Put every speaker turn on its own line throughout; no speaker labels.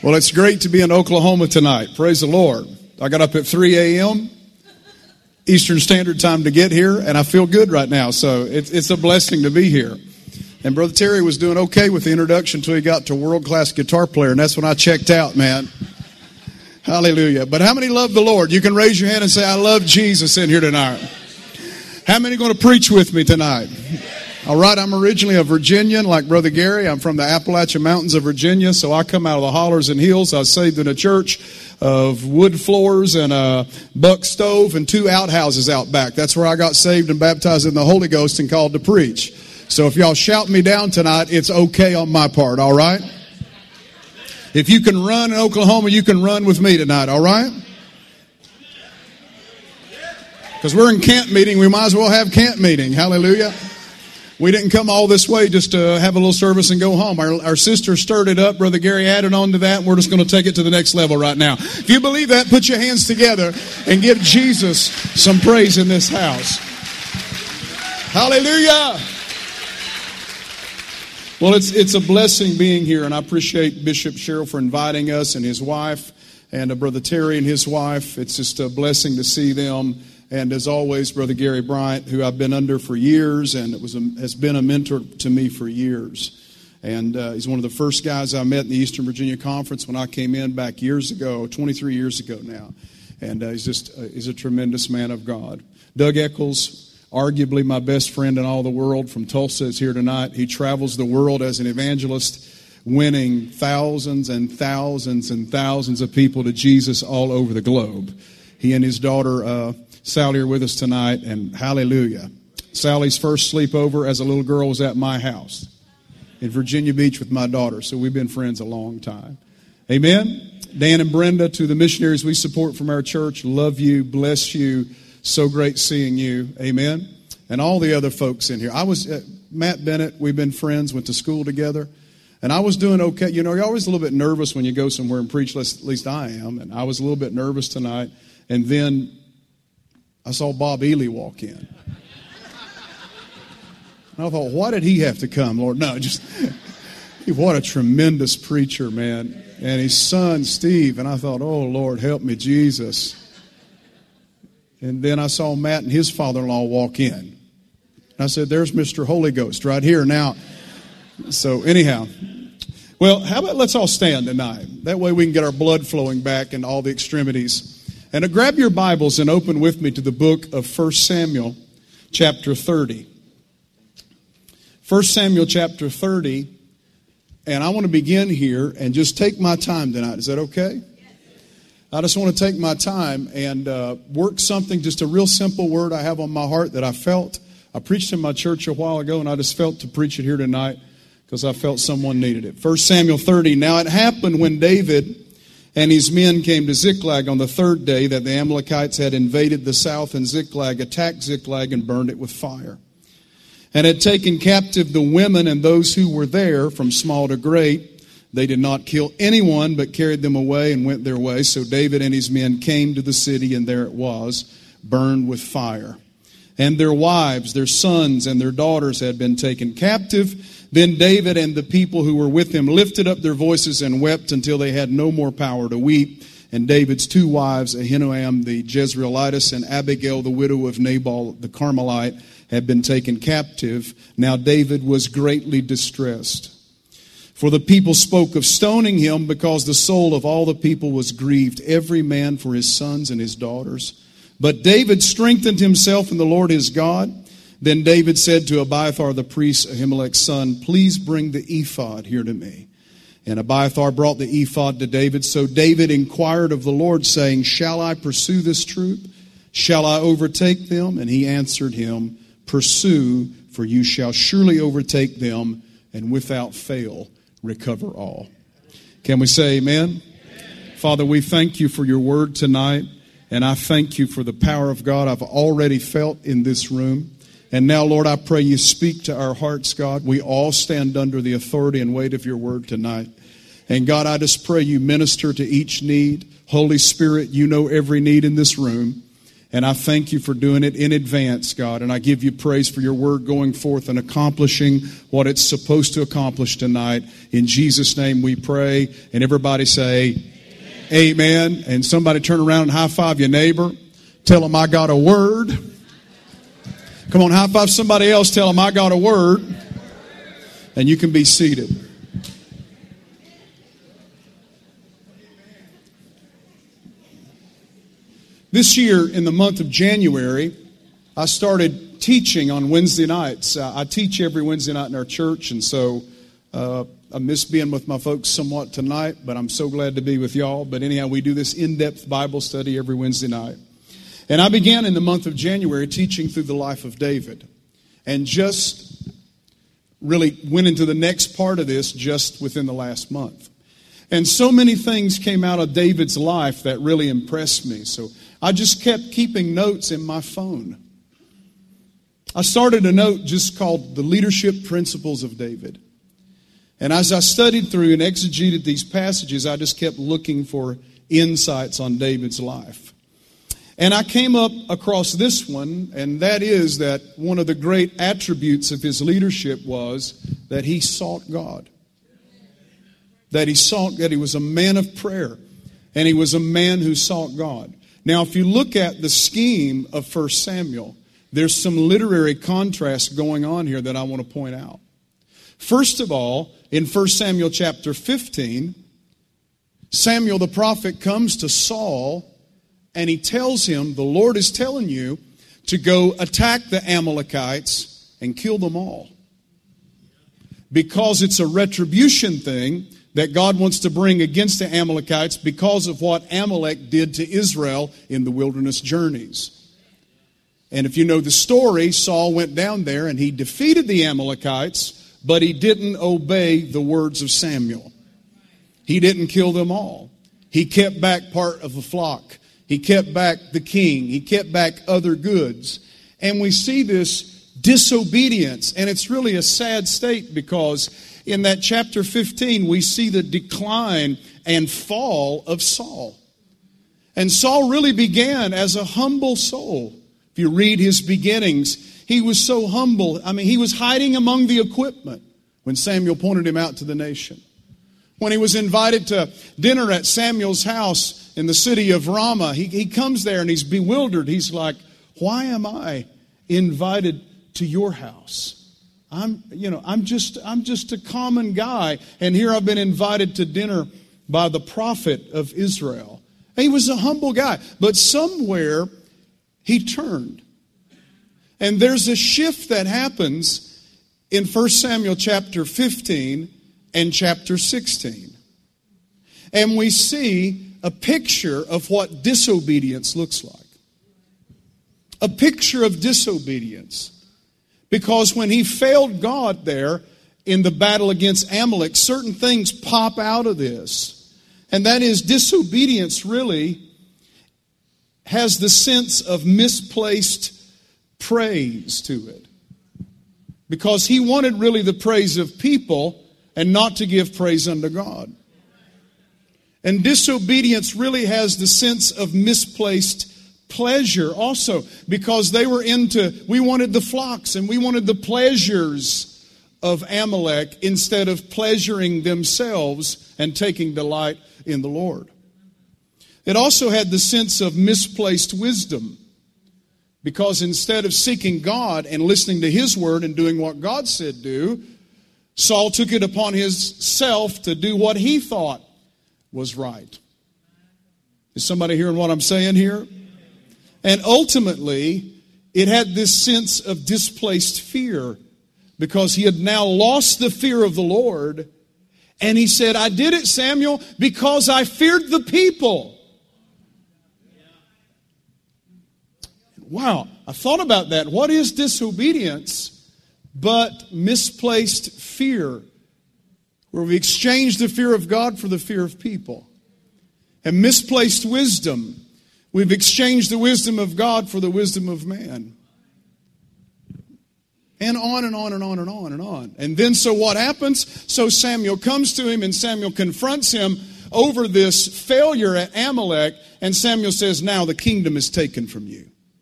Well, it's great to be in Oklahoma tonight. Praise the Lord. I got up at 3 a.m. Eastern Standard Time to get here, and I feel good right now. So it's a blessing to be here. And Brother Terry was doing okay with the introduction until he got to world-class guitar player, and that's when I checked out, man. Hallelujah. But how many love the Lord? You can raise your hand and say, I love Jesus in here tonight. How many are going to preach with me tonight? All right, I'm originally a Virginian like Brother Gary. I'm from the Appalachian Mountains of Virginia, so I come out of the hollers and hills. I was saved in a church of wood floors and a buck stove and 2 outhouses out back. That's where I got saved and baptized in the Holy Ghost and called to preach. So if y'all shout me down tonight, it's okay on my part, all right? If you can run in Oklahoma, you can run with me tonight, all right? Because we're in camp meeting, we might as well have camp meeting. Hallelujah. We didn't come all this way just to have a little service and go home. Our sister stirred it up. Brother Gary added on to that. And we're just going to take it to the next level right now. If you believe that, put your hands together and give Jesus some praise in this house. Hallelujah. Well, it's a blessing being here, and I appreciate Bishop Sherrill for inviting us and his wife, and Brother Terry and his wife. It's just a blessing to see them. And as always, Brother Gary Bryant, who I've been under for years and has been a mentor to me for years. And he's one of the first guys I met in the Eastern Virginia Conference when I came in back years ago, 23 years ago now. And he's a tremendous man of God. Doug Eccles, arguably my best friend in all the world from Tulsa, is here tonight. He travels the world as an evangelist, winning thousands and thousands and thousands of people to Jesus all over the globe. He and his daughter Sally are with us tonight, and hallelujah. Sally's first sleepover as a little girl was at my house in Virginia Beach with my daughter, so we've been friends a long time. Amen. Dan and Brenda, to the missionaries we support from our church, love you, bless you, so great seeing you. Amen. And all the other folks in here. I was Matt Bennett, we've been friends, went to school together, and I was doing okay. You know, you're always a little bit nervous when you go somewhere and preach, at least I am, and I was a little bit nervous tonight, and then I saw Bob Ely walk in. And I thought, why did he have to come, Lord? No, just, what a tremendous preacher, man. And his son, Steve. And I thought, oh, Lord, help me, Jesus. And then I saw Matt and his father-in-law walk in. And I said, there's Mr. Holy Ghost right here now. So anyhow, well, how about let's all stand tonight. That way we can get our blood flowing back into all the extremities. And grab your Bibles and open with me to the book of 1 Samuel chapter 30. 1 Samuel chapter 30. And I want to begin here and just take my time tonight. Is that okay? I just want to take my time and work something, just a real simple word I have on my heart that I felt. I preached in my church a while ago, and I just felt to preach it here tonight because I felt someone needed it. 1 Samuel 30. Now it happened when David and his men came to Ziklag on the 3rd day that the Amalekites had invaded the south, and Ziklag attacked Ziklag and burned it with fire, and had taken captive the women and those who were there from small to great. They did not kill anyone, but carried them away and went their way. So David and his men came to the city, and there it was, burned with fire. And their wives, their sons, and their daughters had been taken captive. Then David and the people who were with him lifted up their voices and wept until they had no more power to weep. And David's 2 wives, Ahinoam the Jezreelitess and Abigail the widow of Nabal the Carmelite, had been taken captive. Now David was greatly distressed, for the people spoke of stoning him, because the soul of all the people was grieved, every man for his sons and his daughters. But David strengthened himself in the Lord his God. Then David said to Abiathar the priest, Ahimelech's son, please bring the ephod here to me. And Abiathar brought the ephod to David. So David inquired of the Lord, saying, shall I pursue this troop? Shall I overtake them? And he answered him, pursue, for you shall surely overtake them, and without fail recover all. Can we say amen? Amen. Father, we thank you for your word tonight, and I thank you for the power of God I've already felt in this room. And now, Lord, I pray you speak to our hearts, God. We all stand under the authority and weight of your word tonight. And God, I just pray you minister to each need. Holy Spirit, you know every need in this room. And I thank you for doing it in advance, God. And I give you praise for your word going forth and accomplishing what it's supposed to accomplish tonight. In Jesus' name we pray. And everybody say, Amen. And somebody turn around and high five your neighbor. Tell them I got a word. Come on, high five somebody else. Tell them I got a word. And you can be seated. This year, in the month of January, I started teaching on Wednesday nights. I teach every Wednesday night in our church, and so I miss being with my folks somewhat tonight, but I'm so glad to be with y'all. But anyhow, we do this in-depth Bible study every Wednesday night. And I began in the month of January teaching through the life of David, and just really went into the next part of this just within the last month. And so many things came out of David's life that really impressed me. So I just kept keeping notes in my phone. I started a note just called The Leadership Principles of David. And as I studied through and exegeted these passages, I just kept looking for insights on David's life. And I came up across this one, and that is that one of the great attributes of his leadership was that he sought God. That he was a man of prayer, and he was a man who sought God. Now, if you look at the scheme of 1 Samuel, there's some literary contrast going on here that I want to point out. First of all, in 1 Samuel chapter 15, Samuel the prophet comes to Saul, and he tells him, the Lord is telling you to go attack the Amalekites and kill them all. Because it's a retribution thing that God wants to bring against the Amalekites because of what Amalek did to Israel in the wilderness journeys. And if you know the story, Saul went down there and he defeated the Amalekites, but he didn't obey the words of Samuel. He didn't kill them all. He kept back part of the flock. He kept back the king. He kept back other goods. And we see this disobedience, and it's really a sad state because in that chapter 15, we see the decline and fall of Saul. And Saul really began as a humble soul. If you read his beginnings, he was so humble. I mean, he was hiding among the equipment when Samuel pointed him out to the nation. When he was invited to dinner at Samuel's house in the city of Ramah, he comes there and he's bewildered. He's like, why am I invited to your house? I'm just a common guy, and here I've been invited to dinner by the prophet of Israel. And he was a humble guy, but somewhere he turned. And there's a shift that happens in 1 Samuel chapter 15 and chapter 16. And we see a picture of what disobedience looks like. A picture of disobedience. Because when he failed God there in the battle against Amalek, certain things pop out of this. And that is, disobedience really has the sense of misplaced praise to it. Because he wanted really the praise of people and not to give praise unto God. And disobedience really has the sense of misplaced pleasure also, because we wanted the flocks and we wanted the pleasures of Amalek instead of pleasuring themselves and taking delight in the Lord. It also had the sense of misplaced wisdom, because instead of seeking God and listening to His word and doing what God said do, Saul took it upon himself to do what he thought was right. Is somebody hearing what I'm saying here? And ultimately, it had this sense of displaced fear, because he had now lost the fear of the Lord. And he said, I did it, Samuel, because I feared the people. Wow, I thought about that. What is disobedience but misplaced fear, where we exchange the fear of God for the fear of people? And misplaced wisdom. We've exchanged the wisdom of God for the wisdom of man. And on and on and on and on and on. And then so what happens? So Samuel comes to him and Samuel confronts him over this failure at Amalek. And Samuel says, now the kingdom is taken from you.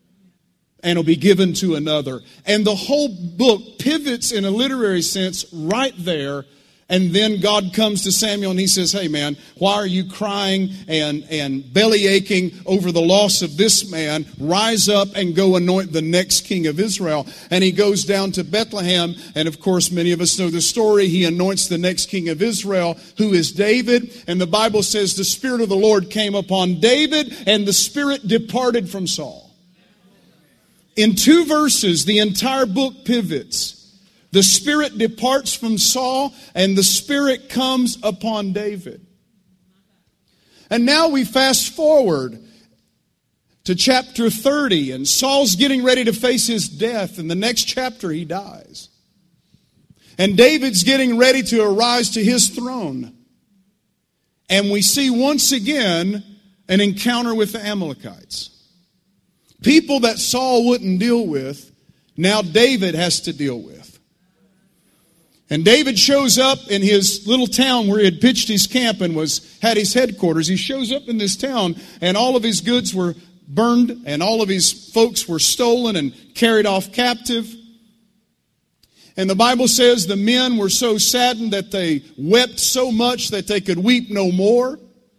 and it'll be given to another. And the whole book pivots in a literary sense right there. And then God comes to Samuel and he says, hey man, why are you crying and belly aching over the loss of this man? Rise up and go anoint the next king of Israel. And he goes down to Bethlehem. And of course, many of us know the story. He anoints the next king of Israel, who is David. And the Bible says the Spirit of the Lord came upon David and the Spirit departed from Saul. In 2 verses, the entire book pivots. The Spirit departs from Saul, and the Spirit comes upon David. And now we fast forward to chapter 30, and Saul's getting ready to face his death. In the next chapter, he dies. And David's getting ready to arise to his throne. And we see once again an encounter with the Amalekites. People that Saul wouldn't deal with, now David has to deal with. And David shows up in his little town where he had pitched his camp and had his headquarters. He shows up in this town and all of his goods were burned and all of his folks were stolen and carried off captive. And the Bible says the men were so saddened that they wept so much that they could weep no more.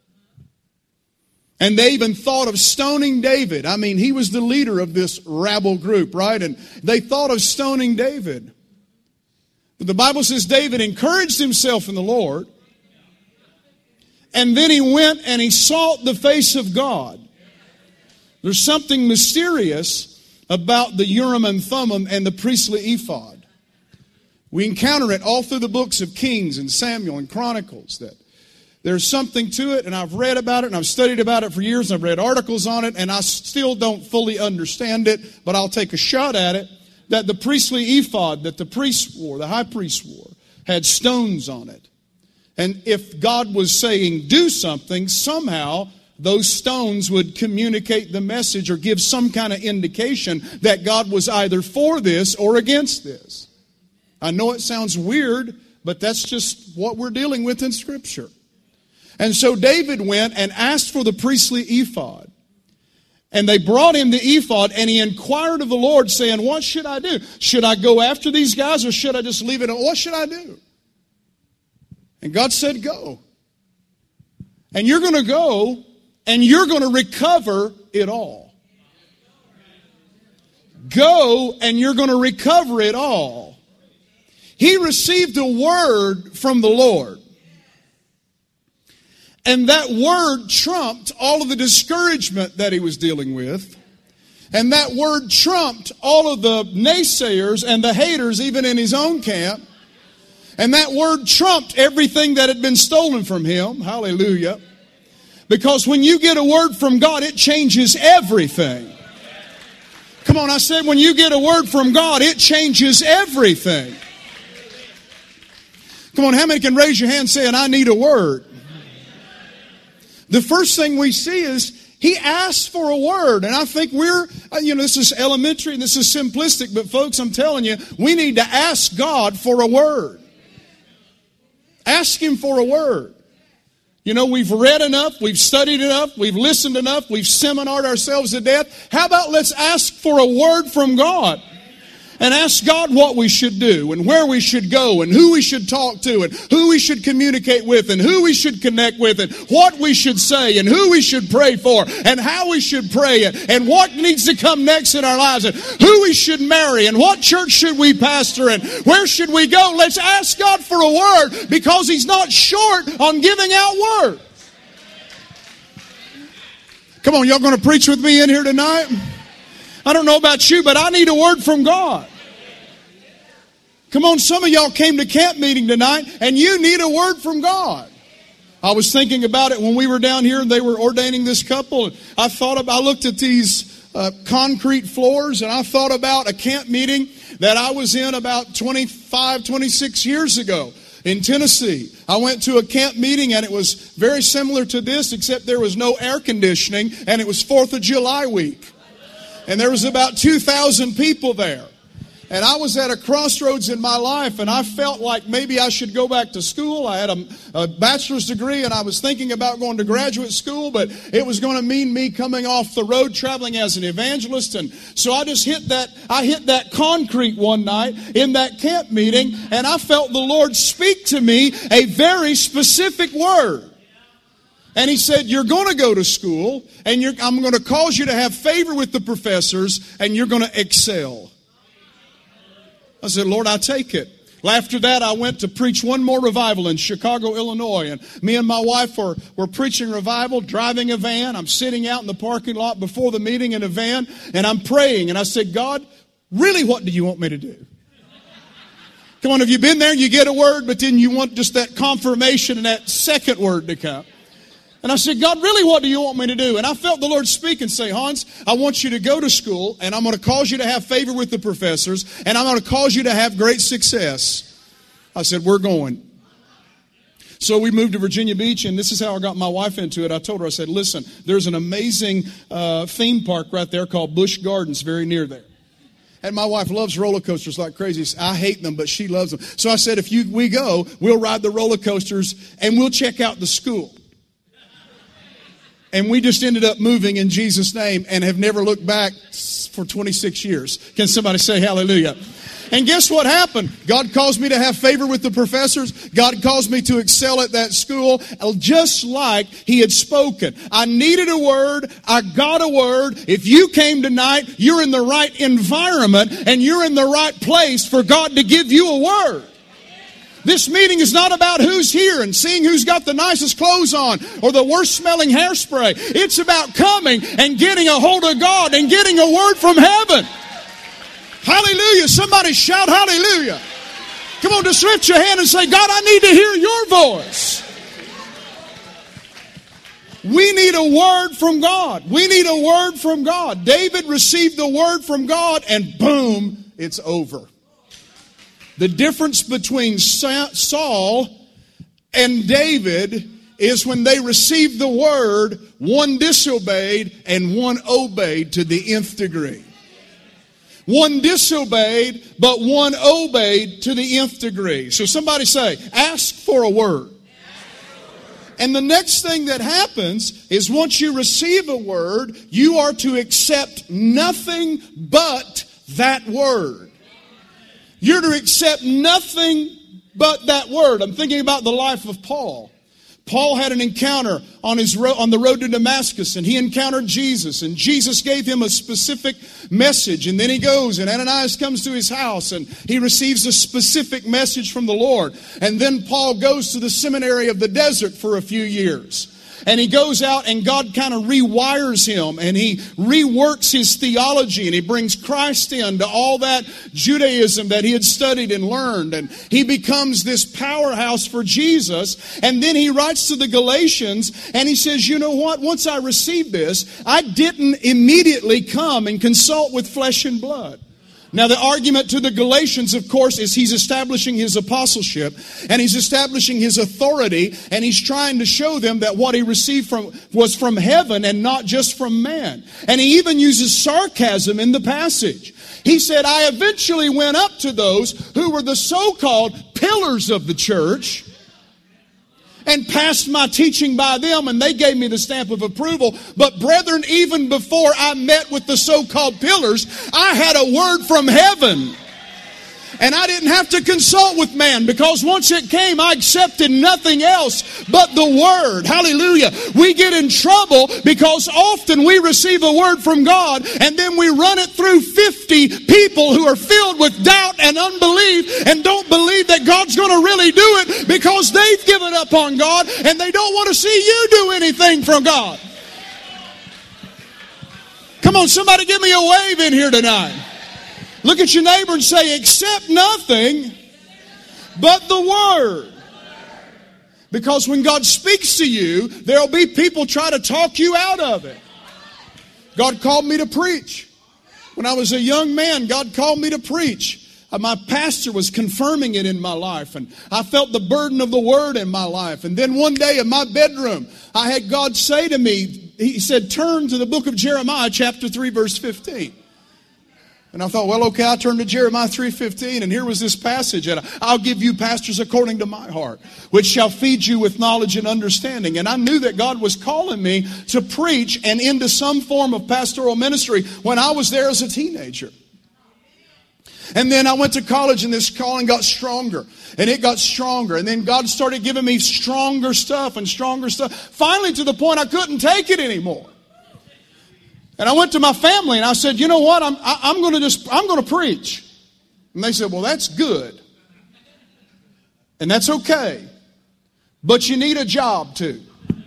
And they even thought of stoning David. I mean, he was the leader of this rabble group, right? And they thought of stoning David. But the Bible says David encouraged himself in the Lord. And then he went and he sought the face of God. There's something mysterious about the Urim and Thummim and the priestly ephod. We encounter it all through the books of Kings and Samuel and Chronicles, that there's something to it, and I've read about it, and I've studied about it for years, and I've read articles on it, and I still don't fully understand it, but I'll take a shot at it. That the priestly ephod that the priests wore, the high priest wore, had stones on it. And if God was saying do something, somehow those stones would communicate the message or give some kind of indication that God was either for this or against this. I know it sounds weird, but that's just what we're dealing with in Scripture. And so David went and asked for the priestly ephod. And they brought him the ephod, and he inquired of the Lord, saying, what should I do? Should I go after these guys, or should I just leave it? What should I do? And God said, go. And you're going to go, and you're going to recover it all. Go, and you're going to recover it all. He received a word from the Lord. And that word trumped all of the discouragement that he was dealing with. And that word trumped all of the naysayers and the haters even in his own camp. And that word trumped everything that had been stolen from him. Hallelujah. Because when you get a word from God, it changes everything. Come on, I said when you get a word from God, it changes everything. Come on, how many can raise your hand saying, I need a word? The first thing we see is he asked for a word. And I think this is elementary and this is simplistic. But folks, I'm telling you, we need to ask God for a word. Ask Him for a word. You know, we've read enough, we've studied enough, we've listened enough, we've seminared ourselves to death. How about let's ask for a word from God? And ask God what we should do and where we should go and who we should talk to and who we should communicate with and who we should connect with and what we should say and who we should pray for and how we should pray and what needs to come next in our lives and who we should marry and what church should we pastor and where should we go. Let's ask God for a word because He's not short on giving out words. Come on, y'all going to preach with me in here tonight? I don't know about you, but I need a word from God. Come on, some of y'all came to camp meeting tonight and you need a word from God. I was thinking about it when we were down here and they were ordaining this couple. And I looked at these concrete floors and I thought about a camp meeting that I was in about 25, 26 years ago in Tennessee. I went to a camp meeting and it was very similar to this, except there was no air conditioning and it was 4th of July week. And there was about 2,000 people there. And I was at a crossroads in my life, and I felt like maybe I should go back to school. I had a bachelor's degree, and I was thinking about going to graduate school, but it was going to mean me coming off the road traveling as an evangelist. And so I just hit that concrete one night in that camp meeting, and I felt the Lord speak to me a very specific word. And He said, you're going to go to school, and I'm going to cause you to have favor with the professors, and you're going to excel. I said, Lord, I take it. After that, I went to preach one more revival in Chicago, Illinois. And me and my wife were preaching revival, driving a van. I'm sitting out in the parking lot before the meeting in a van, and I'm praying. And I said, God, really, what do you want me to do? Come on, have you been there? You get a word, but then you want just that confirmation and that second word to come. And I said, God, really, what do you want me to do? And I felt the Lord speak and say, Hans, I want you to go to school, and I'm going to cause you to have favor with the professors, and I'm going to cause you to have great success. I said, we're going. So we moved to Virginia Beach, and this is how I got my wife into it. I told her, I said, listen, there's an amazing theme park right there called Busch Gardens very near there. And my wife loves roller coasters like crazy. I hate them, but she loves them. So I said, we go, we'll ride the roller coasters, and we'll check out the school. And we just ended up moving in Jesus' name and have never looked back for 26 years. Can somebody say hallelujah? And guess what happened? God caused me to have favor with the professors. God caused me to excel at that school, just like He had spoken. I needed a word. I got a word. If you came tonight, you're in the right environment and you're in the right place for God to give you a word. This meeting is not about who's here and seeing who's got the nicest clothes on or the worst smelling hairspray. It's about coming and getting a hold of God and getting a word from heaven. Hallelujah. Somebody shout hallelujah. Come on, just lift your hand and say, God, I need to hear your voice. We need a word from God. We need a word from God. David received the word from God, and boom, it's over. The difference between Saul and David is when they received the word, one disobeyed and one obeyed to the nth degree. One disobeyed, but one obeyed to the nth degree. So somebody say, ask for a word. And the next thing that happens is once you receive a word, you are to accept nothing but that word. You're to accept nothing but that word. I'm thinking about the life of Paul. Paul had an encounter on the road to Damascus, and he encountered Jesus, and Jesus gave him a specific message. And then he goes, and Ananias comes to his house, and he receives a specific message from the Lord. And then Paul goes to the seminary of the desert for a few years. And he goes out, and God kind of rewires him, and he reworks his theology, and he brings Christ into all that Judaism that he had studied and learned. And he becomes this powerhouse for Jesus. And then he writes to the Galatians, and he says, you know what? Once I received this, I didn't immediately come and consult with flesh and blood. Now, the argument to the Galatians, of course, is he's establishing his apostleship and he's establishing his authority, and he's trying to show them that what he received was from heaven and not just from man. And he even uses sarcasm in the passage. He said, I eventually went up to those who were the so-called pillars of the church and passed my teaching by them, and they gave me the stamp of approval. But brethren, even before I met with the so-called pillars, I had a word from heaven. And I didn't have to consult with man, because once it came, I accepted nothing else but the word. Hallelujah. We get in trouble because often we receive a word from God and then we run it through 50 people who are filled with doubt and unbelief and don't believe that God's going to really do it because they've given up on God and they don't want to see you do anything from God. Come on, somebody give me a wave in here tonight. Look at your neighbor and say, accept nothing but the word. Because when God speaks to you, there'll be people try to talk you out of it. God called me to preach. When I was a young man, God called me to preach. My pastor was confirming it in my life, and I felt the burden of the word in my life. And then one day in my bedroom, I had God say to me, He said, turn to the book of Jeremiah, chapter 3, verse 15. And I thought, well, okay, I turned to Jeremiah 3:15, and here was this passage. And I'll give you pastors according to my heart, which shall feed you with knowledge and understanding. And I knew that God was calling me to preach and into some form of pastoral ministry when I was there as a teenager. And then I went to college, and this calling got stronger. And it got stronger. And then God started giving me stronger stuff and stronger stuff. Finally, to the point I couldn't take it anymore. And I went to my family and I said, you know what? I'm going to preach. And they said, well, that's good. And that's okay. But you need a job too.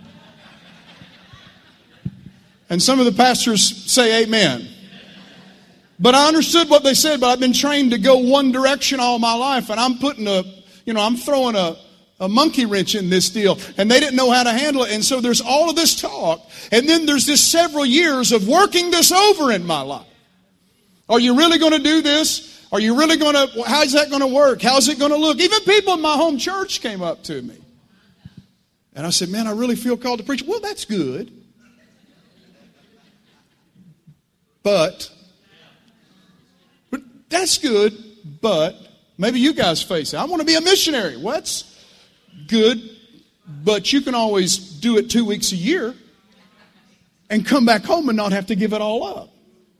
And some of the pastors say amen. But I understood what they said, but I've been trained to go one direction all my life. And I'm throwing a monkey wrench in this deal. And they didn't know how to handle it. And so there's all of this talk. And then there's this several years of working this over in my life. Are you really going to do this? Are you really going to, how's that going to work? How's it going to look? Even people in my home church came up to me. And I said, man, I really feel called to preach. Well, that's good. But that's good, but maybe you guys face it. I want to be a missionary. What's good, but you can always do it 2 weeks a year and come back home and not have to give it all up.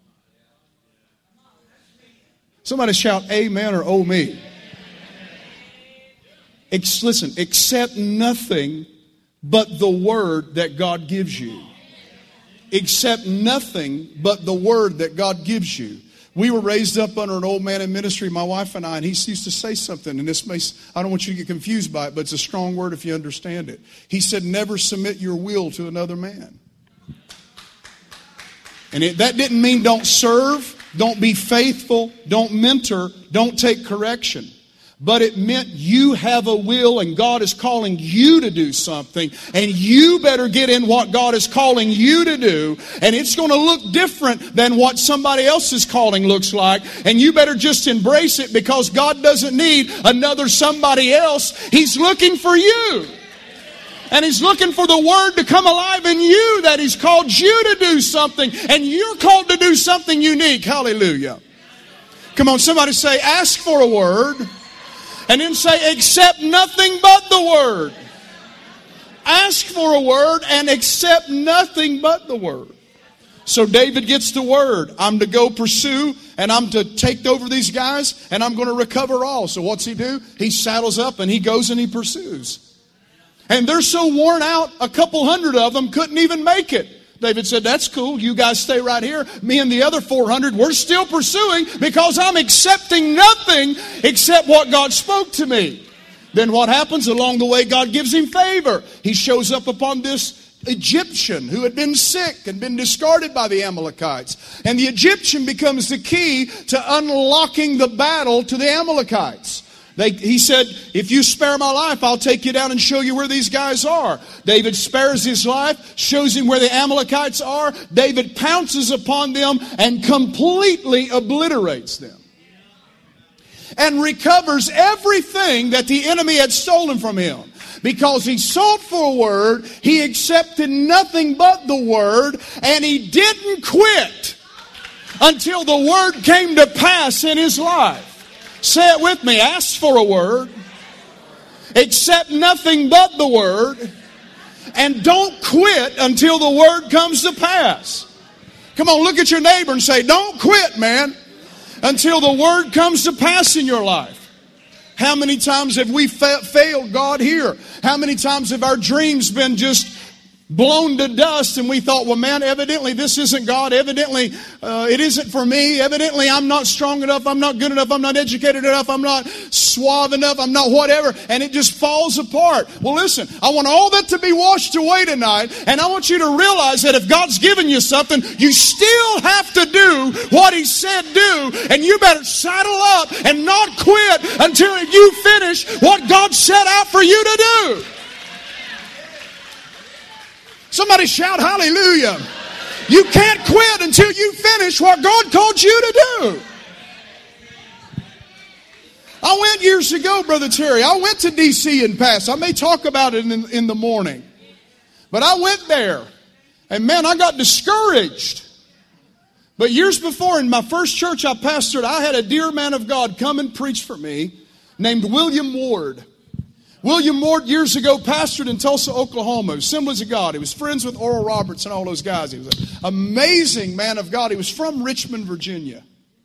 Somebody shout amen or oh me. Listen, accept nothing but the word that God gives you. Accept nothing but the word that God gives you. We were raised up under an old man in ministry, my wife and I, and he used to say something, and I don't want you to get confused by it, but it's a strong word if you understand it. He said, never submit your will to another man. And that didn't mean don't serve, don't be faithful, don't mentor, don't take correction. But it meant you have a will and God is calling you to do something. And you better get in what God is calling you to do. And it's going to look different than what somebody else's calling looks like. And you better just embrace it because God doesn't need another somebody else. He's looking for you. And He's looking for the Word to come alive in you that He's called you to do something. And you're called to do something unique. Hallelujah. Come on, somebody say, ask for a word. And then say, accept nothing but the word. Ask for a word and accept nothing but the word. So David gets the word. I'm to go pursue and I'm to take over these guys and I'm going to recover all. So what's he do? He saddles up and he goes and he pursues. And they're so worn out, a couple hundred of them couldn't even make it. David said, that's cool. You guys stay right here. Me and the other 400, we're still pursuing because I'm accepting nothing except what God spoke to me. Then what happens? Along the way, God gives him favor. He shows up upon this Egyptian who had been sick and been discarded by the Amalekites. And the Egyptian becomes the key to unlocking the battle to the Amalekites. He said, if you spare my life, I'll take you down and show you where these guys are. David spares his life, shows him where the Amalekites are. David pounces upon them and completely obliterates them. And recovers everything that the enemy had stolen from him. Because he sought for a word, he accepted nothing but the word, and he didn't quit until the word came to pass in his life. Say it with me. Ask for a word. Accept nothing but the word. And don't quit until the word comes to pass. Come on, look at your neighbor and say, don't quit, man, until the word comes to pass in your life. How many times have we failed God here? How many times have our dreams been just blown to dust and we thought, well, man, evidently this isn't God. Evidently it isn't for me. Evidently I'm not strong enough. I'm not good enough. I'm not educated enough. I'm not suave enough. I'm not whatever. And it just falls apart. Well, listen, I want all that to be washed away tonight. And I want you to realize that if God's given you something, you still have to do what He said do. And you better saddle up and not quit until you finish what God set out for you to do. Somebody shout hallelujah. You can't quit until you finish what God called you to do. I went years ago, Brother Terry. I went to D.C. and passed. I may talk about it in the morning. But I went there. And man, I got discouraged. But years before, in my first church I pastored, I had a dear man of God come and preach for me named William Ward. William Ward years ago pastored in Tulsa, Oklahoma, Assemblies of God. He was friends with Oral Roberts and all those guys. He was an amazing man of God. He was from Richmond, Virginia.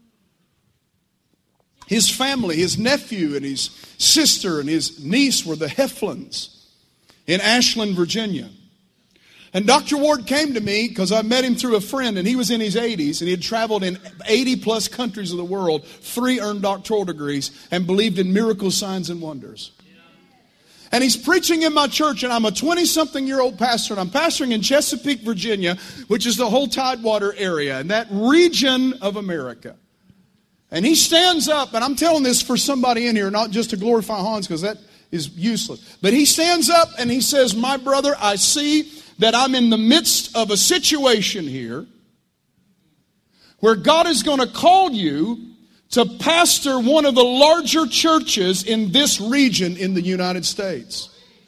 His family, his nephew and his sister and his niece were the Heflins in Ashland, Virginia. And Dr. Ward came to me because I met him through a friend, and he was in his 80s, and he had traveled in 80-plus countries of the world, 3 earned doctoral degrees, and believed in miracles, signs, and wonders. And he's preaching in my church, and I'm a 20-something-year-old pastor, and I'm pastoring in Chesapeake, Virginia, which is the whole Tidewater area, and that region of America. And he stands up, and I'm telling this for somebody in here, not just to glorify Hans, because that is useless. But he stands up and he says, "My brother, I see that I'm in the midst of a situation here where God is going to call you to pastor one of the larger churches in this region in the United States."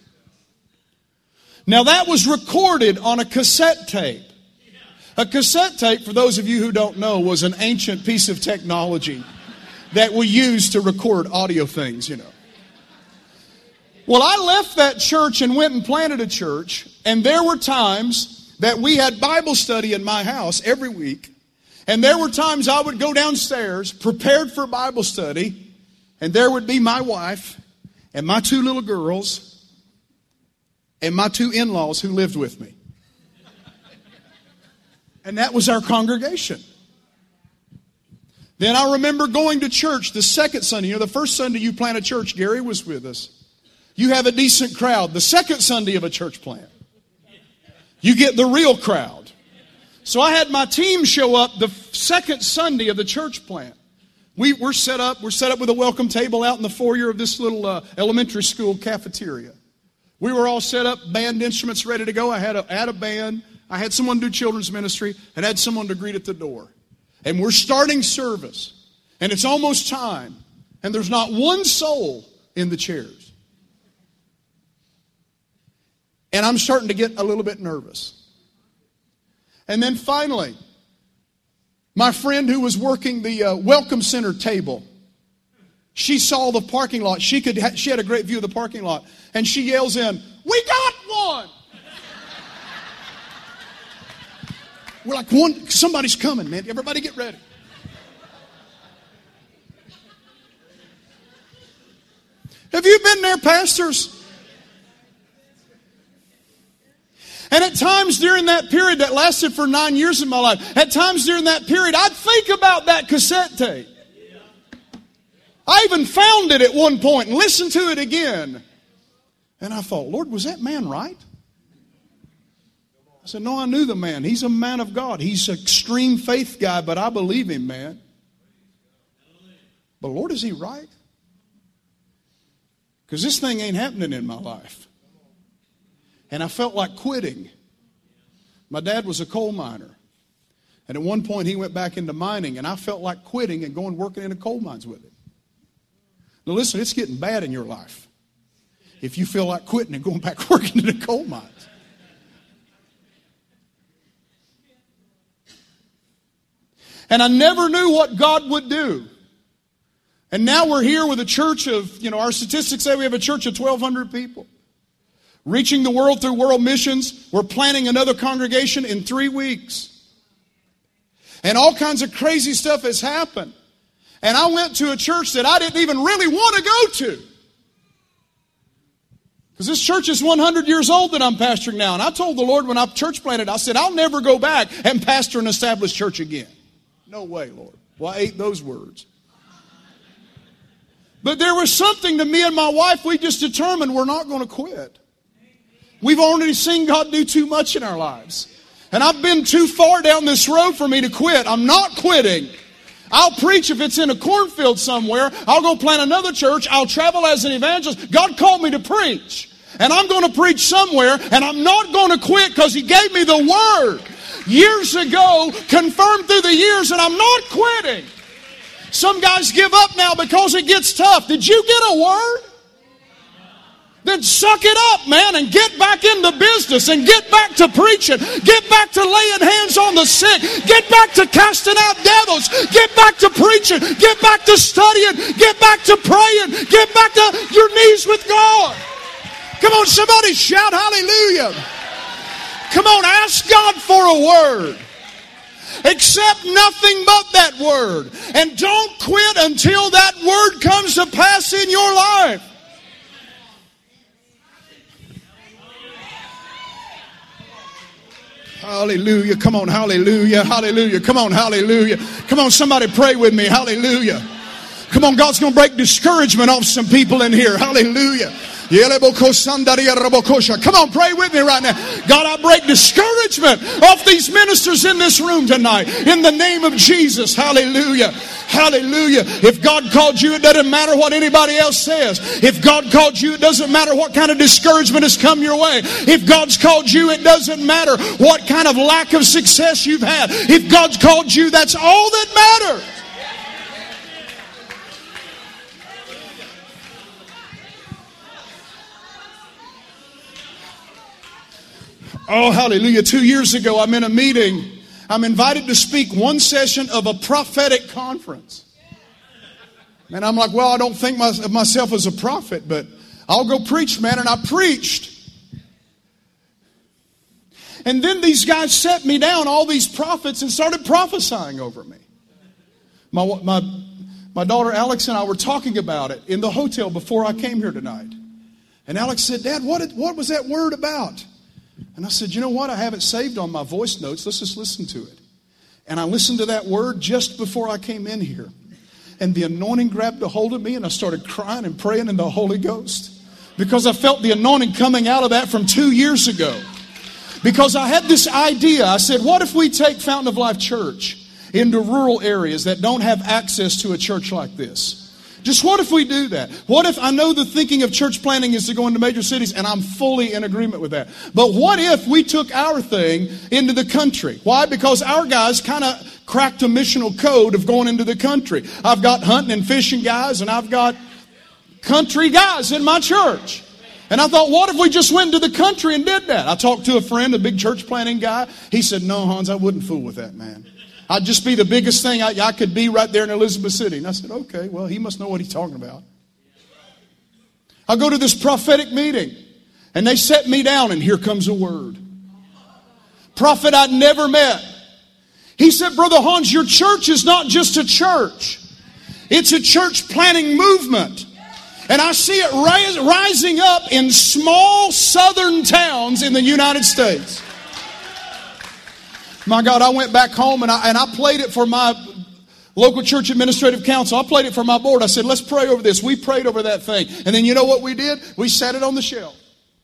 Now that was recorded on a cassette tape. A cassette tape, for those of you who don't know, was an ancient piece of technology that we used to record audio things, you know. Well, I left that church and went and planted a church, and there were times that we had Bible study in my house every week, and there were times I would go downstairs prepared for Bible study, and there would be my wife and my 2 little girls and my 2 in-laws who lived with me. And that was our congregation. Then I remember going to church the second Sunday. You know, the first Sunday you plant a church, Gary was with us. You have a decent crowd. The second Sunday of a church plant, you get the real crowd. So I had my team show up the second Sunday of the church plant. We're set up with a welcome table out in the foyer of this little elementary school cafeteria. We were all set up, band instruments ready to go. I had a band. I had someone do children's ministry and had someone to greet at the door. And we're starting service. And it's almost time. And there's not one soul in the chairs. And I'm starting to get a little bit nervous. And then finally, my friend who was working the Welcome Center table, she saw the parking lot. She had a great view of the parking lot. And she yells in, "We got one!" We're like, somebody's coming, man. Everybody get ready. Have you been there, pastors? And at times during that period that lasted for 9 years in my life, at times during that period, I'd think about that cassette tape. I even found it at one point and listened to it again. And I thought, Lord, was that man right? I said, no, I knew the man. He's a man of God. He's an extreme faith guy, but I believe him, man. But Lord, is he right? Because this thing ain't happening in my life. And I felt like quitting. My dad was a coal miner. And at one point he went back into mining, and I felt like quitting and going working in the coal mines with him. Now listen, it's getting bad in your life if you feel like quitting and going back working in the coal mines. And I never knew what God would do. And now we're here with a church of, our statistics say we have a church of 1,200 people. Reaching the world through world missions. We're planning another congregation in 3 weeks. And all kinds of crazy stuff has happened. And I went to a church that I didn't even really want to go to. Because this church is 100 years old that I'm pastoring now. And I told the Lord when I church planted, I said, I'll never go back and pastor an established church again. No way, Lord. Well, I ate those words. But there was something to me and my wife, we just determined we're not going to quit. We've already seen God do too much in our lives. And I've been too far down this road for me to quit. I'm not quitting. I'll preach if it's in a cornfield somewhere. I'll go plant another church. I'll travel as an evangelist. God called me to preach. And I'm going to preach somewhere. And I'm not going to quit because He gave me the word years ago, confirmed through the years, and I'm not quitting. Some guys give up now because it gets tough. Did you get a word? then suck it up, man, and get back into business and get back to preaching. Get back to laying hands on the sick. Get back to casting out devils. Get back to preaching. Get back to studying. Get back to praying. Get back to your knees with God. Come on, somebody shout hallelujah. Come on, ask God for a word. Accept nothing but that word. And don't quit until that word comes to pass in your life. Hallelujah. Come on, hallelujah, hallelujah. Come on, hallelujah. Come on, somebody pray with me. Hallelujah. Come on, God's going to break discouragement off some people in here. Hallelujah. Come on, pray with me right now. God, I break discouragement off these ministers in this room tonight. In the name of Jesus. Hallelujah. Hallelujah. If God called you, it doesn't matter what anybody else says. If God called you, it doesn't matter what kind of discouragement has come your way. If God's called you, it doesn't matter what kind of lack of success you've had. If God's called you, that's all that matters. Oh, hallelujah. 2 years ago, I'm in a meeting. I'm invited to speak one session of a prophetic conference. And I'm like, well, I don't think of myself as a prophet, but I'll go preach, man. And I preached. And then these guys set me down, all these prophets, and started prophesying over me. My daughter Alex and I were talking about it in the hotel before I came here tonight. And Alex said, Dad, what was that word about? And I said, you know what? I have it saved on my voice notes. Let's just listen to it. And I listened to that word just before I came in here. And the anointing grabbed a hold of me, and I started crying and praying in the Holy Ghost. Because I felt the anointing coming out of that from 2 years ago. Because I had this idea. I said, what if we take Fountain of Life Church into rural areas that don't have access to a church like this? Just what if we do that? What if, I know the thinking of church planting is to go into major cities, and I'm fully in agreement with that. But what if we took our thing into the country? Why? Because our guys kind of cracked a missional code of going into the country. I've got hunting and fishing guys, and I've got country guys in my church. And I thought, what if we just went into the country and did that? I talked to a friend, a big church planting guy. He said, no, Hans, I wouldn't fool with that, man. I'd just be the biggest thing I could be right there in Elizabeth City. And I said, okay, well, he must know what he's talking about. I go to this prophetic meeting, and they set me down, and here comes a word. Prophet I'd never met. He said, Brother Hans, your church is not just a church. It's a church planting movement. And I see it rising up in small southern towns in the United States. My God, I went back home and I played it for my local church administrative council. I played it for my board. I said, let's pray over this. We prayed over that thing. And then you know what we did? We sat it on the shelf.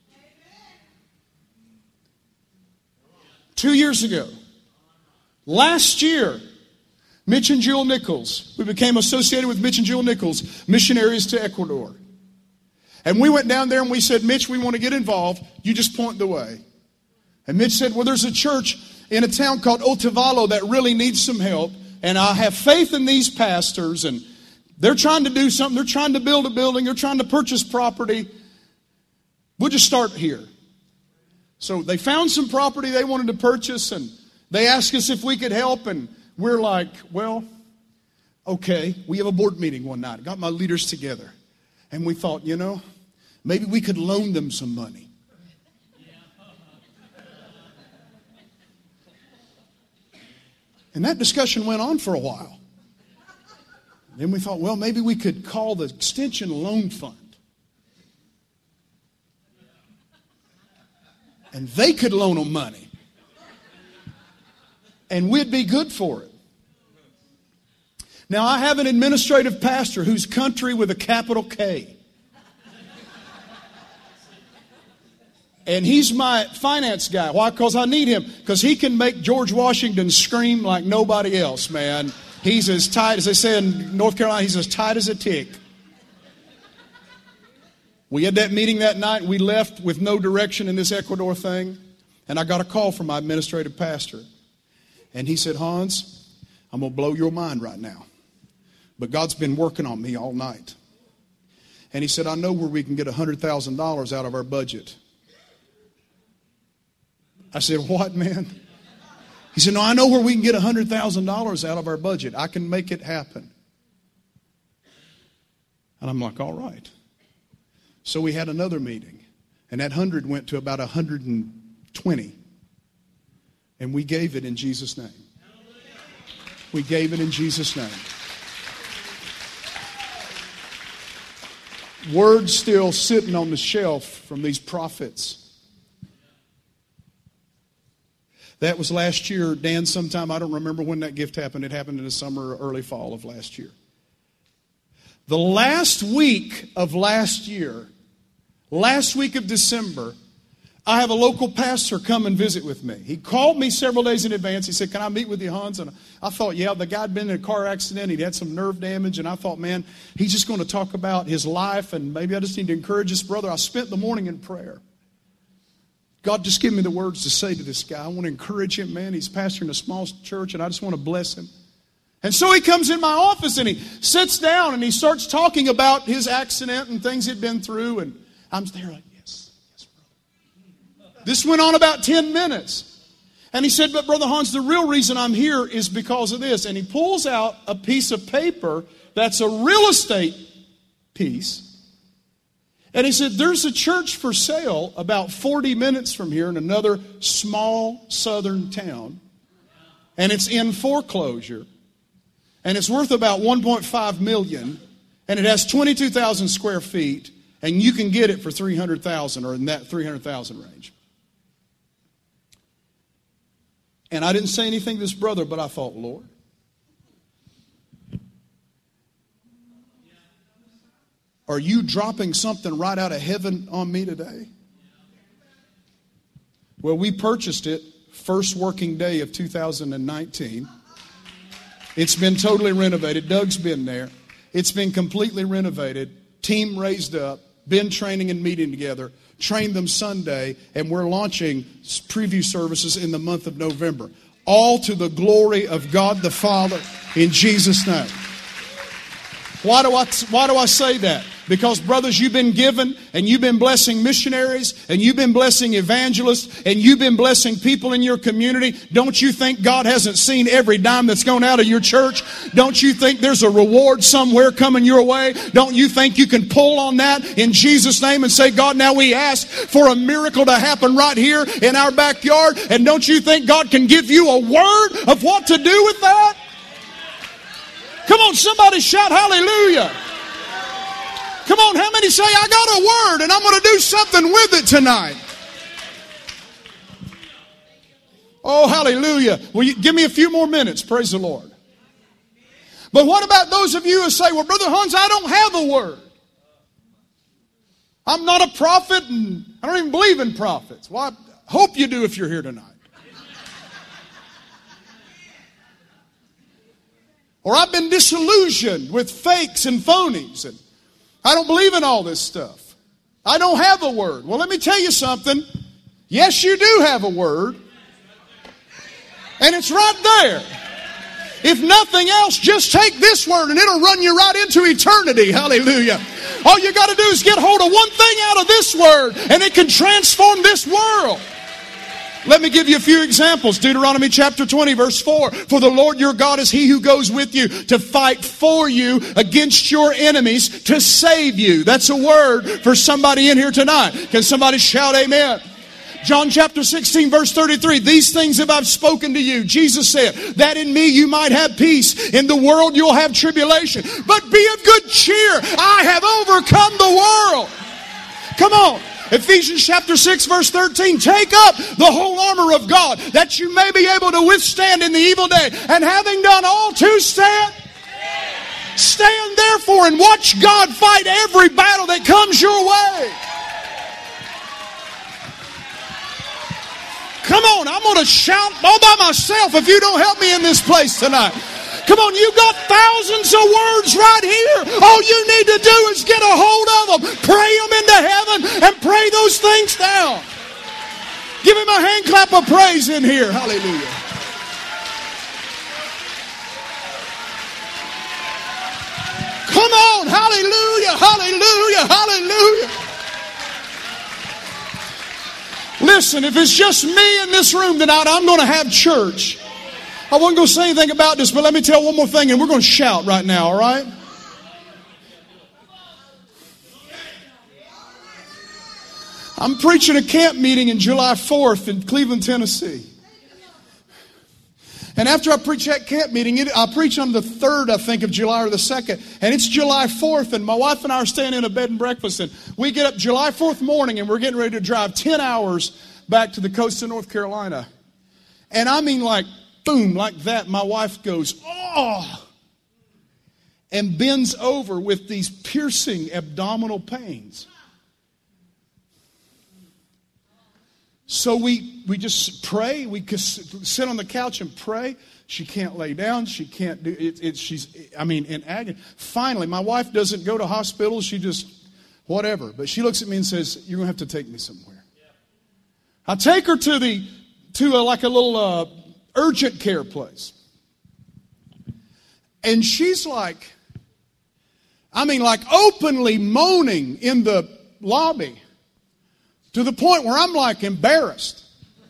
2 years ago. Last year, Mitch and Jill Nichols, we became associated with Mitch and Jill Nichols, missionaries to Ecuador. And we went down there and we said, Mitch, we want to get involved. You just point the way. And Mitch said, well, there's a church in a town called Otavalo that really needs some help. And I have faith in these pastors. And they're trying to do something. They're trying to build a building. They're trying to purchase property. We'll just start here. So they found some property they wanted to purchase. And they asked us if we could help. And we're like, well, okay. We have a board meeting one night. I got my leaders together. And we thought, maybe we could loan them some money. And that discussion went on for a while. Then we thought, well, maybe we could call the Extension Loan Fund. And they could loan them money. And we'd be good for it. Now, I have an administrative pastor who's country with a capital K. And he's my finance guy. Why? Because I need him. Because he can make George Washington scream like nobody else, man. He's as tight, as they say in North Carolina, he's as tight as a tick. We had that meeting that night. We left with no direction in this Ecuador thing. And I got a call from my administrative pastor. And he said, Hans, I'm going to blow your mind right now. But God's been working on me all night. And he said, I know where we can get $100,000 out of our budget. I said, what, man? He said, no, I know where we can get $100,000 out of our budget. I can make it happen. And I'm like, all right. So we had another meeting. And that 100 went to about 120. And we gave it in Jesus' name. We gave it in Jesus' name. Words still sitting on the shelf from these prophets. That was last year, Dan, sometime. I don't remember when that gift happened. It happened in the summer or early fall of last year. The last week of last year, last week of December, I have a local pastor come and visit with me. He called me several days in advance. He said, can I meet with you, Hans? And I thought, yeah, the guy had been in a car accident. He'd had some nerve damage. And I thought, man, he's just going to talk about his life. And maybe I just need to encourage this brother. I spent the morning in prayer. God, just give me the words to say to this guy. I want to encourage him, man. He's pastoring a small church, and I just want to bless him. And so he comes in my office, and he sits down, and he starts talking about his accident and things he'd been through. And I'm there like, yes, brother. This went on about 10 minutes. And he said, but Brother Hans, the real reason I'm here is because of this. And he pulls out a piece of paper that's a real estate piece. And he said, there's a church for sale about 40 minutes from here in another small southern town. And it's in foreclosure. And it's worth about $1.5 million. And it has 22,000 square feet. And you can get it for $300,000 or in that $300,000 range. And I didn't say anything to this brother, but I thought, Lord, are you dropping something right out of heaven on me today? Well, we purchased it first working day of 2019. It's been totally renovated. Doug's been there. It's been completely renovated. Team raised up. Been training and meeting together. Trained them Sunday. And we're launching preview services in the month of November. All to the glory of God the Father in Jesus' name. Why do I say that? Because, brothers, you've been given and you've been blessing missionaries and you've been blessing evangelists and you've been blessing people in your community. Don't you think God hasn't seen every dime that's gone out of your church? Don't you think there's a reward somewhere coming your way? Don't you think you can pull on that in Jesus' name and say, God, now we ask for a miracle to happen right here in our backyard? And don't you think God can give you a word of what to do with that? Come on, somebody shout hallelujah. Come on, how many say, I got a word and I'm going to do something with it tonight? Oh, hallelujah. Well, give me a few more minutes. Praise the Lord. But what about those of you who say, well, Brother Hans, I don't have a word. I'm not a prophet and I don't even believe in prophets. Well, I hope you do if you're here tonight. Or I've been disillusioned with fakes and phonies and I don't believe in all this stuff. I don't have a word. Well, let me tell you something. Yes, you do have a word. And it's right there. If nothing else, just take this word and it'll run you right into eternity. Hallelujah. All you got to do is get hold of one thing out of this word and it can transform this world. Let me give you a few examples. Deuteronomy chapter 20, verse 4. For the Lord your God is he who goes with you to fight for you against your enemies to save you. That's a word for somebody in here tonight. Can somebody shout amen? John chapter 16, verse 33. These things have I spoken to you. Jesus said, that in me you might have peace. In the world you'll have tribulation. But be of good cheer. I have overcome the world. Come on. Ephesians chapter 6 verse 13, take up the whole armor of God that you may be able to withstand in the evil day. And having done all to stand, stand therefore and watch God fight every battle that comes your way. Come on, I'm going to shout all by myself if you don't help me in this place tonight. Come on, you got thousands of words right here. All you need to do is get a hold of them, pray them into heaven, and pray those things down. Give him a hand clap of praise in here. Hallelujah. Come on. Hallelujah. Hallelujah. Hallelujah. Listen, if it's just me in this room tonight, I'm going to have church. I wasn't going to say anything about this, but let me tell one more thing, and we're going to shout right now, all right? I'm preaching a camp meeting in July 4th in Cleveland, Tennessee. And after I preach that camp meeting, I preach on the 3rd, I think, of July or the 2nd. And it's July 4th, and my wife and I are staying in a bed and breakfast. And we get up July 4th morning, and we're getting ready to drive 10 hours back to the coast of North Carolina. And I mean, like, boom, like that. My wife goes, oh, and bends over with these piercing abdominal pains. So we just pray. We sit on the couch and pray. She can't lay down. She can't do it. She's in agony. Finally, my wife doesn't go to hospitals. She just, whatever. But she looks at me and says, you're going to have to take me somewhere. I take her to a little urgent care place. And she's like openly moaning in the lobby. To the point where I'm like embarrassed.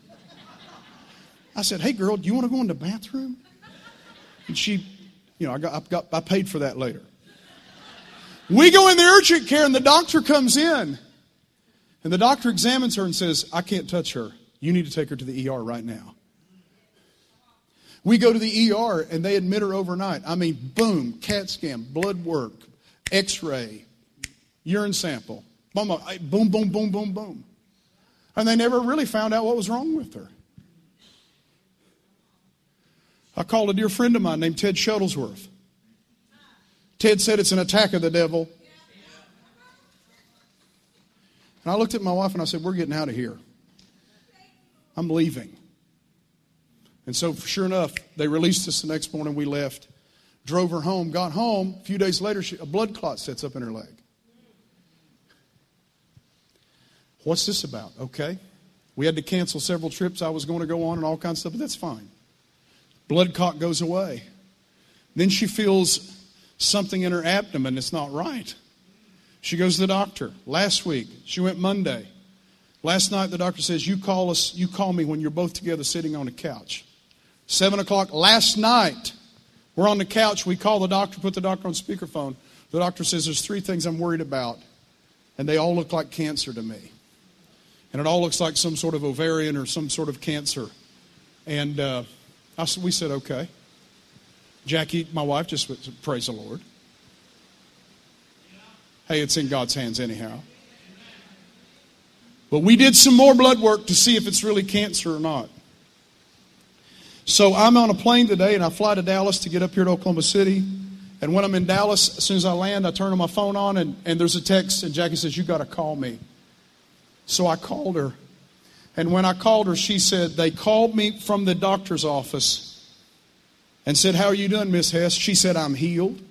I said, hey girl, do you want to go in the bathroom? And she, I paid for that later. We go in the urgent care and the doctor comes in. And the doctor examines her and says, I can't touch her. You need to take her to the ER right now. We go to the ER and they admit her overnight. I mean, boom, CAT scan, blood work, x-ray, urine sample. Boom, boom, boom, boom, boom, boom. And they never really found out what was wrong with her. I called a dear friend of mine named Ted Shuttlesworth. Ted said it's an attack of the devil. And I looked at my wife and I said, we're getting out of here. I'm leaving. And so sure enough, they released us the next morning. We left, drove her home, got home. A few days later, a blood clot sets up in her leg. What's this about? Okay. We had to cancel several trips I was going to go on and all kinds of stuff, but that's fine. Blood clot goes away. Then she feels something in her abdomen that's not right. She goes to the doctor. Last week, she went Monday. Last night, the doctor says, you call me when you're both together sitting on a couch. 7 o'clock last night, we're on the couch. We call the doctor, put the doctor on speakerphone. The doctor says, there's 3 things I'm worried about, and they all look like cancer to me. And it all looks like some sort of ovarian or some sort of cancer. And we said, okay. Jackie, my wife, just said, praise the Lord. Hey, it's in God's hands anyhow. But we did some more blood work to see if it's really cancer or not. So I'm on a plane today, and I fly to Dallas to get up here to Oklahoma City. And when I'm in Dallas, as soon as I land, I turn my phone on, and there's a text, and Jackie says, you got to call me. So I called her. And when I called her, she said, they called me from the doctor's office and said, how are you doing, Miss Hess? She said, I'm healed.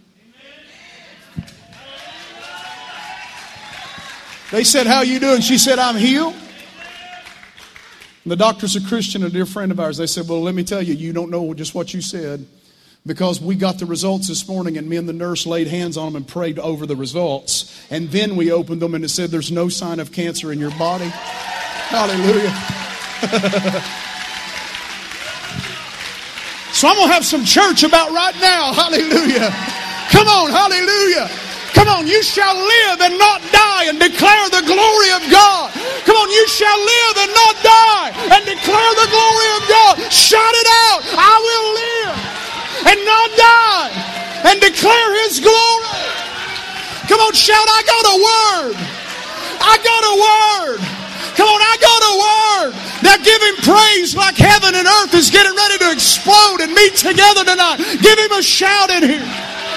They said, how are you doing? She said, I'm healed. And the doctor's a Christian, a dear friend of ours. They said, well, let me tell you, you don't know just what you said. Because we got the results this morning, and me and the nurse laid hands on them and prayed over the results. And then we opened them, and it said there's no sign of cancer in your body. Hallelujah. So I'm going to have some church about right now. Hallelujah. Come on, hallelujah. Come on, you shall live and not die and declare the glory of God. Come on, you shall live and not die and declare the glory of God. Shout it out. I will live and not die and declare His glory. Come on, shout, I got a word. I got a word. Come on, I got a word. Now give Him praise like heaven and earth is getting ready to explode and meet together tonight. Give Him a shout in here.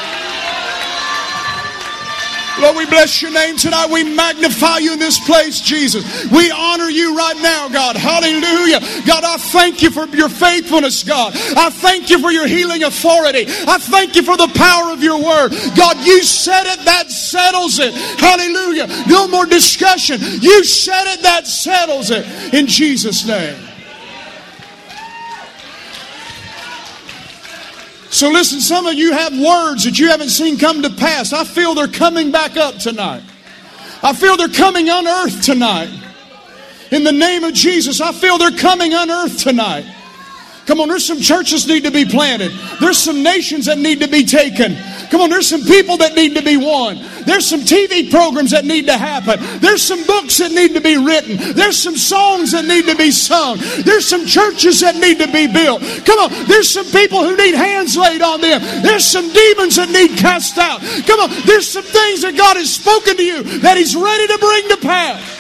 Lord, we bless your name tonight. We magnify you in this place, Jesus. We honor you right now, God. Hallelujah. God, I thank you for your faithfulness, God. I thank you for your healing authority. I thank you for the power of your word. God, you said it, that settles it. Hallelujah. No more discussion. You said it, that settles it. In Jesus' name. So listen, some of you have words that you haven't seen come to pass. I feel they're coming back up tonight. I feel they're coming unearthed tonight. In the name of Jesus, I feel they're coming unearthed tonight. Come on, there's some churches need to be planted. There's some nations that need to be taken. Come on, there's some people that need to be won. There's some TV programs that need to happen. There's some books that need to be written. There's some songs that need to be sung. There's some churches that need to be built. Come on, there's some people who need hands laid on them. There's some demons that need cast out. Come on, there's some things that God has spoken to you that He's ready to bring to pass.